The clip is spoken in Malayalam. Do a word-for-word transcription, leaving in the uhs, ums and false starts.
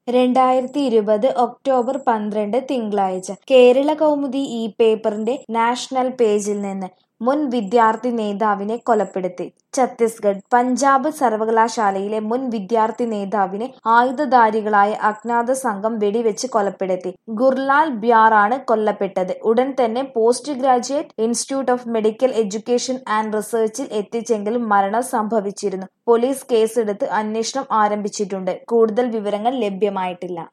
രണ്ടായിരത്തി ഇരുപത് ഒക്ടോബർ പന്ത്രണ്ട് തിങ്കളാഴ്ച കേരള കൗമുദി ഈ പേപ്പറിന്റെ നാഷണൽ പേജിൽ നിന്ന് മുൻ വിദ്യാർത്ഥി നേതാവിനെ കൊലപ്പെടുത്തി ഛത്തീസ്ഗഡ്. പഞ്ചാബ് സർവകലാശാലയിലെ മുൻ വിദ്യാർത്ഥി നേതാവിനെ ആയുധധാരികളായ അജ്ഞാത സംഘം വെടിവെച്ച് കൊലപ്പെടുത്തി. ഗുർലാൽ ബ്യാറാണ് കൊല്ലപ്പെട്ടത്. ഉടൻ തന്നെ post graduate institute of medical education and റിസർച്ചിൽ എത്തിച്ചെങ്കിലും മരണം സംഭവിച്ചിരുന്നു. പോലീസ് കേസെടുത്ത് അന്വേഷണം ആരംഭിച്ചിട്ടുണ്ട്. കൂടുതൽ വിവരങ്ങൾ ലഭ്യമായിട്ടില്ല.